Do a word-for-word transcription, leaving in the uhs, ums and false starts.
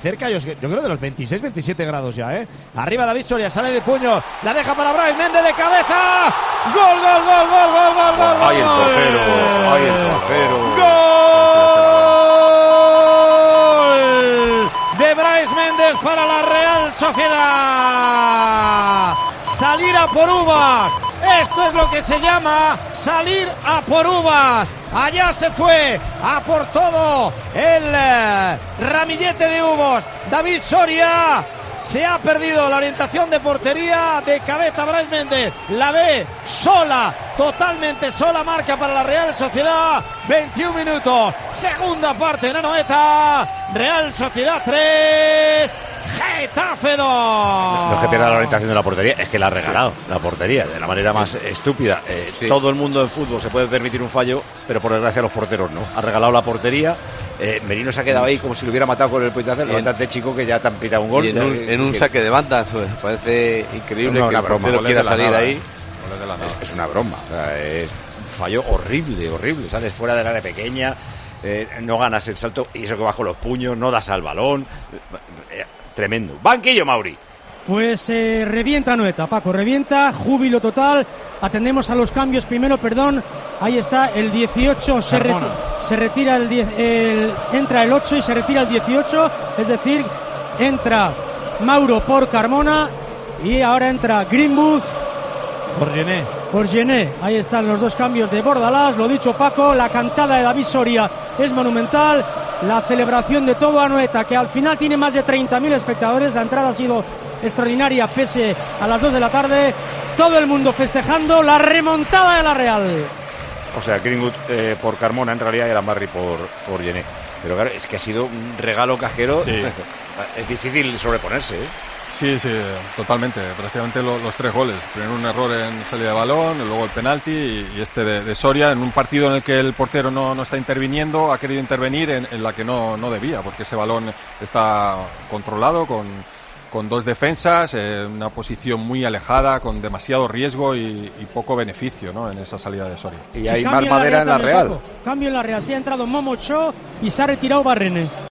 cerca, yo, yo creo de los veintiséis veintisiete grados ya, ¿eh? Arriba David Soria, sale de puño, la deja para Brais Méndez de cabeza. ¡Gol, gol, gol, gol, gol, gol, gol! ¡Ay, el portero! ¡Ay, el portero! ¡Gol! De Brais Méndez para la Real Sociedad. Salir a por uvas. Esto es lo que se llama salir a por uvas. Allá se fue a por todo el eh, ramillete de uvos. David Soria se ha perdido la orientación de portería, de cabeza Brais Méndez. La ve sola, totalmente sola, marca para la Real Sociedad. veintiún minutos, segunda parte en Anoeta. Real Sociedad tres, Getafe dos. No es que pierda la orientación de la portería, es que la ha regalado la portería de la manera más estúpida. Eh, sí. Todo el mundo en fútbol se puede permitir un fallo, pero por desgracia los porteros no. Ha regalado la portería. Eh, Merino se ha quedado ahí como si lo hubiera matado con el puñetazo. Levántate, chico, que ya te han pitado un gol. Y en un, ya, en un que, saque de banda, pues, parece increíble no, que el portero quiera salir nada, ahí. ¿eh? Es, es una broma. O sea, es un fallo horrible, horrible. Sales fuera del área pequeña, eh, no ganas el salto y eso que bajo los puños, no das al balón. Eh, tremendo. Banquillo, Mauri. Pues eh, revienta Anoeta, Paco, revienta, júbilo total. Atendemos a los cambios primero, perdón. Ahí está el dieciocho, se, reti- se retira el diez, el, entra el ocho y se retira el dieciocho, es decir, entra Mauro por Carmona y ahora entra Greenwood por Gené. Por Gené, ahí están los dos cambios de Bordalás, lo dicho Paco, la cantada de David Soria es monumental, la celebración de todo Anoeta, que al final tiene más de treinta mil espectadores, la entrada ha sido extraordinaria pese a las dos de la tarde, todo el mundo festejando la remontada de la Real. O sea, Greenwood eh, por Carmona en realidad y Arambarri por, por Gené. Pero claro, es que ha sido un regalo cajero. Sí. Es difícil sobreponerse, ¿eh? Sí, sí, totalmente. Prácticamente lo, los tres goles. Primero un error en salida de balón, luego el penalti y, y este de, de Soria en un partido en el que el portero no, no está interviniendo, ha querido intervenir en, en la que no, no debía, porque ese balón está controlado con, con dos defensas, eh, una posición muy alejada, con demasiado riesgo y, y poco beneficio, ¿no?, en esa salida de Soria. Y hay más madera en la Real. Cambio en la Real, se ha entrado Momo Cho y se ha retirado Barrene.